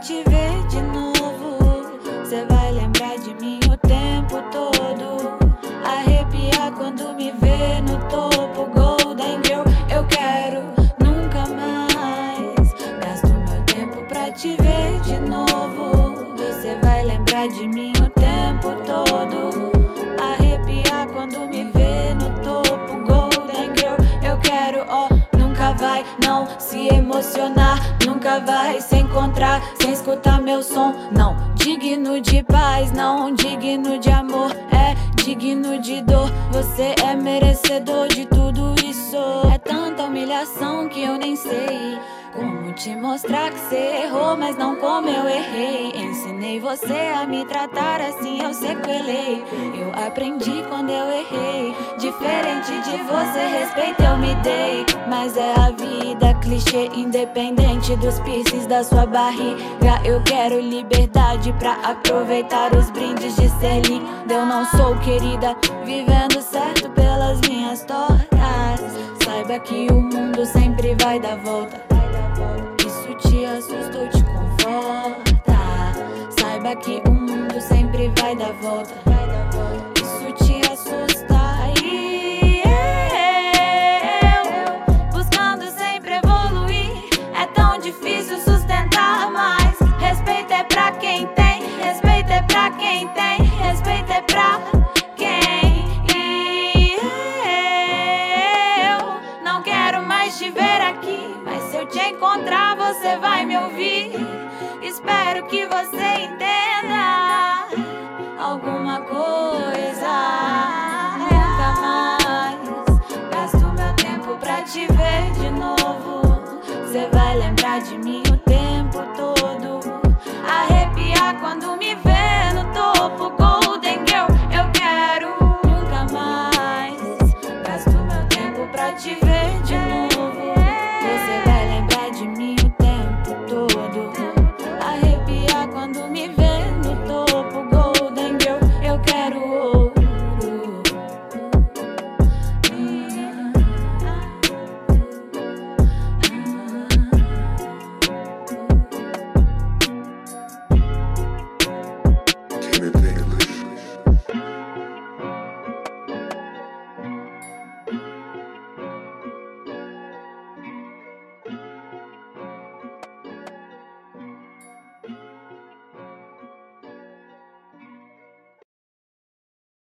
te ver de novo. Cê vai lembrar de mim o tempo todo. Arrepiar quando me vê no topo. Golden Girl, eu quero nunca mais. Gasto meu tempo pra te ver de novo. Você vai lembrar de mim o tempo todo. Arrepiar quando me vê no topo. Golden Girl, eu quero, nunca vai não se emocionar. Nunca vai se encontrar sem escutar meu som. Não digno de paz, não digno de amor. É digno de dor. Você é merecedor de tudo isso. É tanta humilhação que eu nem sei como te mostrar que cê errou, mas não como eu errei. Ensinei você a me tratar assim, eu sequelei. Eu aprendi quando eu errei. Diferente de você, respeito eu me dei. Mas é a vida, clichê, independente dos piercings da sua barriga. Eu quero liberdade pra aproveitar os brindes de ser linda. Eu não sou querida, vivendo certo pelas minhas tortas. Saiba que o mundo sempre vai dar volta. Isso te assusta ou te conforta? Saiba que o mundo sempre vai dar volta. Isso te assusta. E eu buscando sempre evoluir. É tão difícil sustentar, mas respeito é pra quem tem. Respeito é pra quem tem. Respeito é pra quem. E eu não quero mais te ver aqui, mas se eu te encontrar você vai me ouvir. Espero que você entenda alguma coisa. Nunca mais gasto meu tempo pra te ver de novo. Você vai lembrar de mim o tempo todo. Arrepiar quando me vê no topo. Golden Girl, eu quero nunca mais. Gasto meu tempo pra te ver